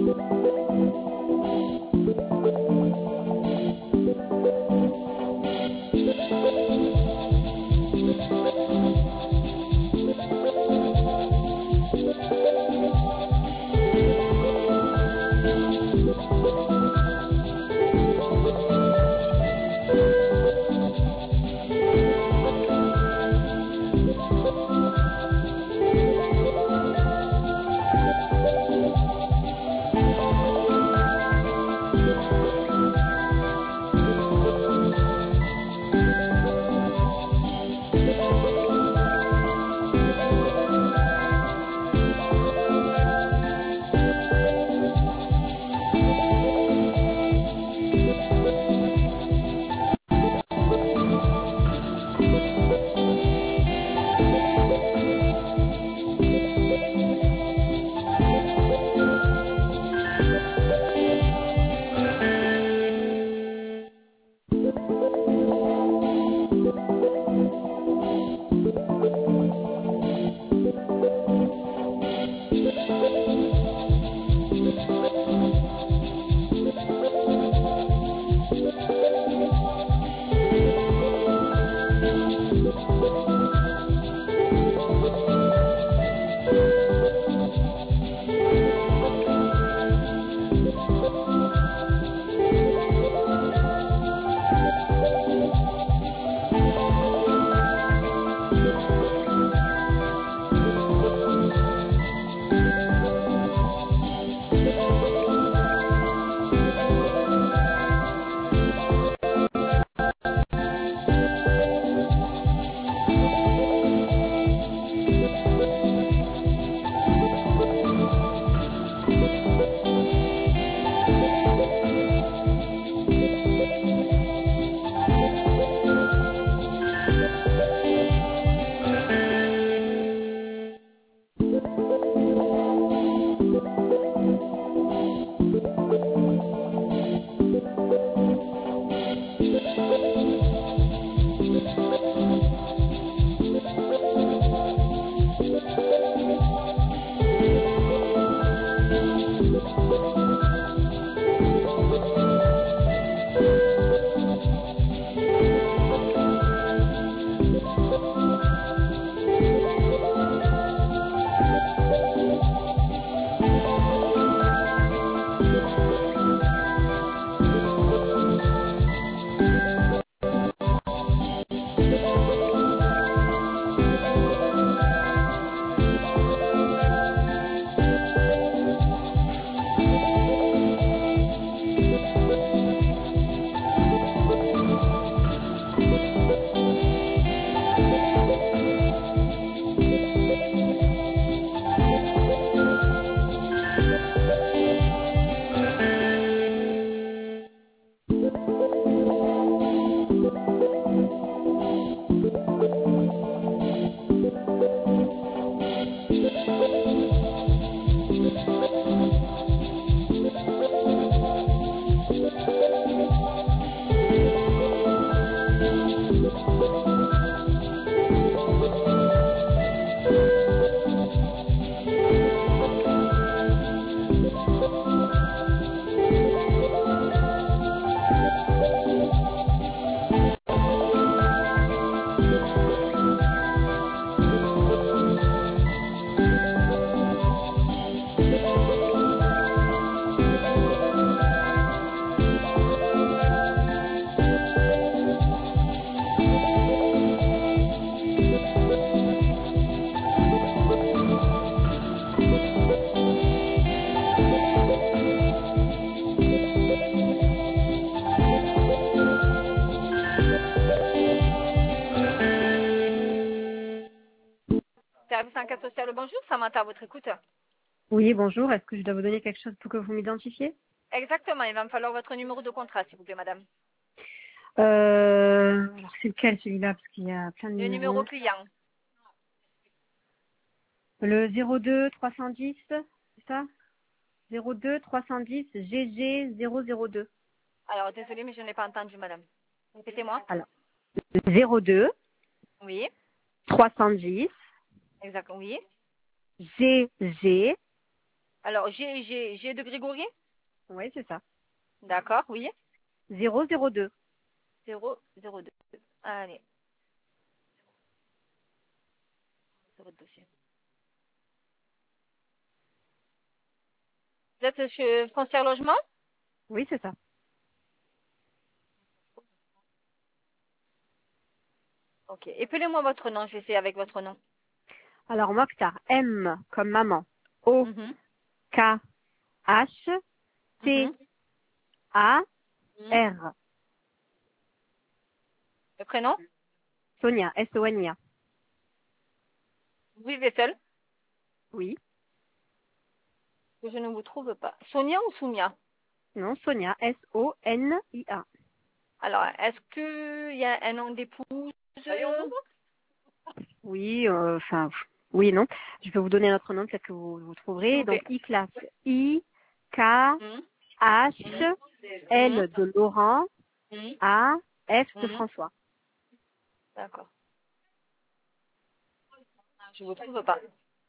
Service enquête sociale, bonjour, Samantha, à votre écoute. Oui, bonjour. Est-ce que je dois vous donner quelque chose pour que vous m'identifiez? Exactement, il va me falloir votre numéro de contrat, s'il vous plaît, madame. Alors, c'est lequel celui-là? Parce qu'il y a plein de Le numéros. numéro client. Le 02 310, c'est ça? 02 310 GG 002. Alors, désolé, mais je n'ai pas entendu, madame. Répétez-moi. Alors, 02 Oui, 310 exact, oui. GG Alors, G de Grégory. Oui, c'est ça. D'accord, oui. 002. 002. Allez, 0 dossier. Vous êtes chez Foncière Logement? Oui, c'est ça. Ok. Épelez-moi votre nom, je vais essayer avec votre nom. Alors, Mokhtar, M comme maman. O, Mhm. K, H, T, Mhm. A, Mhm. R. Le prénom? Sonia, S-O-N-I-A. Vous vivez seul? Oui. Que je ne vous trouve pas. Sonia ou Soumia? Non, Sonia, S-O-N-I-A. Alors, est-ce qu'il y a un nom d'épouse? Oui, oui et non. Je vais vous donner notre nom, peut-être que vous S'il trouverez. vous plaît. Donc, I-Class. I, K, Mhm. H, Mhm. Mhm. L de Laurent, Mhm. A, F de Mhm. François. D'accord. Je ne vous trouve pas.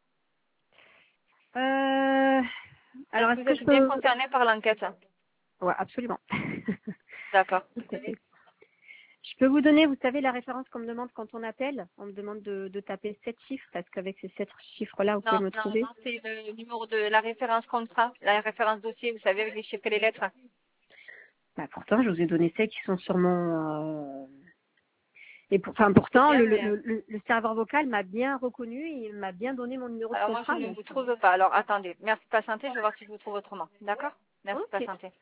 Euh, Est-ce alors, que est-ce vous que êtes je bien peux... concerné par l'enquête? Ouais, absolument. D'accord. Tout à fait. Je peux vous donner, vous savez, la référence qu'on me demande quand on appelle. On me demande de taper 7 chiffres, parce qu'avec ces 7 chiffres-là, vous pouvez Non, me non, trouver. non, c'est le numéro de la référence contrat, la référence dossier, vous savez, avec les chiffres et les lettres. Bah, pourtant, je vous ai donné celles qui sont sur mon... C'est pourtant, bien, mais le serveur vocal m'a bien reconnu et il m'a bien donné mon numéro de alors moi je contrat. ne Donc, vous trouve pas. Alors attendez, merci de patienter, je vais voir si je vous trouve autrement. D'accord? Merci de ok. patienter.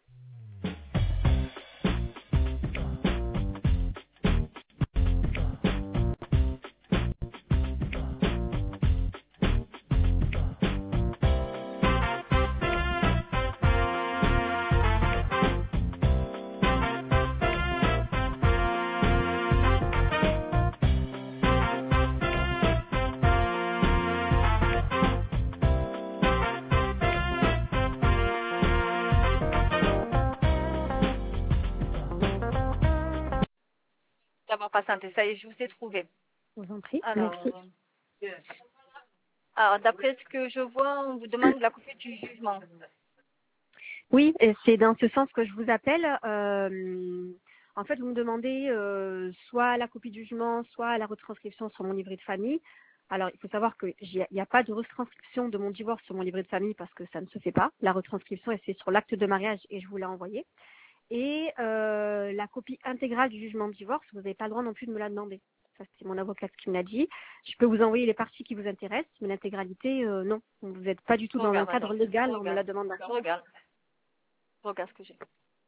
D'avoir patienté, ça y est, je vous ai trouvé. Je vous en prie. Alors, Merci. alors d'après ce que je vois, on vous demande la copie du jugement. Oui, et c'est dans ce sens que je vous appelle. En fait, vous me demandez soit la copie du jugement, soit la retranscription sur mon livret de famille. Alors, il faut savoir qu'il n'y a pas de retranscription de mon divorce sur mon livret de famille parce que ça ne se fait pas. La retranscription, elle se fait sur l'acte de mariage et je vous l'ai envoyé. Et la copie intégrale du jugement de divorce, vous n'avez pas le droit non plus de me la demander. Ça, c'est mon avocate qui me l'a dit. Je peux vous envoyer les parties qui vous intéressent, mais l'intégralité, non. Vous n'êtes pas du tout Je dans un regarde, cadre madame. légal Je en me regarde. la demandant. Je regarde. Je regarde ce que j'ai.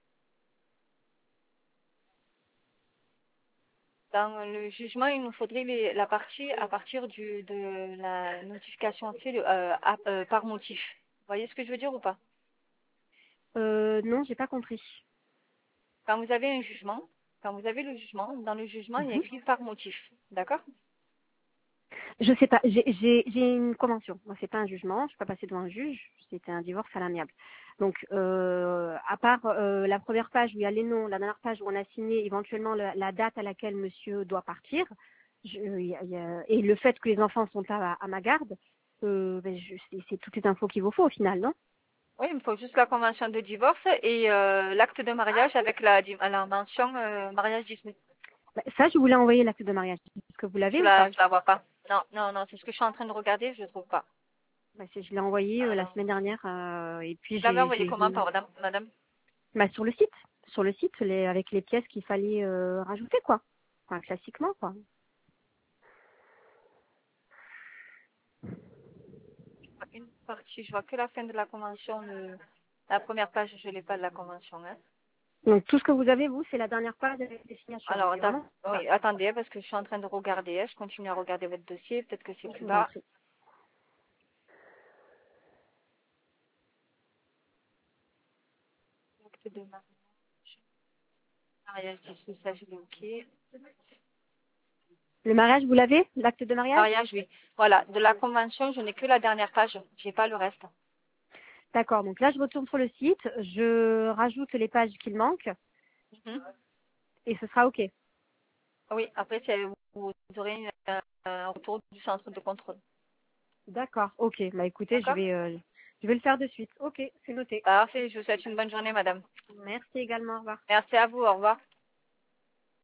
Dans le jugement, il nous faudrait la partie à partir de la notification par motif. Vous voyez ce que je veux dire ou pas? Non, j'ai pas compris. Quand vous avez un jugement, quand vous avez le jugement, dans le jugement, il y a Mhm. écrit par motif. D'accord? Je sais pas. J'ai une convention. Moi, c'est pas un jugement. Je suis pas passée devant un juge. C'était un divorce à l'amiable. Donc, à part la première page où il y a les noms, la dernière page où on a signé éventuellement la date à laquelle monsieur doit partir, et le fait que les enfants sont à ma garde, c'est toutes les infos qu'il vous faut au final, non? Oui, il me faut juste la convention de divorce et l'acte de mariage avec la mention mariage dismis. Bah, ça, je voulais envoyer l'acte de mariage. Est-ce que vous l'avez ou pas? Je la vois pas. Non, non, non, c'est ce que je suis en train de regarder, je ne trouve pas. Bah, je l'ai envoyé la Alors, semaine dernière et puis vous l'avez envoyé comment par madame? bah, sur le site. Sur le site, avec les pièces qu'il fallait rajouter, quoi. Enfin, classiquement, quoi. Une partie, je vois que la fin de la convention, la première page, je l'ai pas de la convention, hein. Donc, tout ce que vous avez, vous, c'est la dernière page avec les signatures. Alors, C'est vraiment ça. oui, attendez, parce que je suis en train de regarder, hein. Je continue à regarder votre dossier, peut-être que c'est Je plus vous en bas. prie. Acte de mariage dissous, ça je l'ai ok. Le mariage, vous l'avez? L'acte de mariage? Mariage, oui. Voilà, de la convention, je n'ai que la dernière page, j'ai pas le reste. D'accord. Donc là, je retourne sur le site, je rajoute les pages qu'il manque Mhm. et ce sera OK. Oui, après, vous aurez un retour du centre de contrôle. D'accord. OK. Bah, écoutez, D'accord? Je vais le faire de suite. Ok, c'est noté. Parfait, je vous souhaite une bonne journée, madame. Merci également. Au revoir. Merci à vous, au revoir.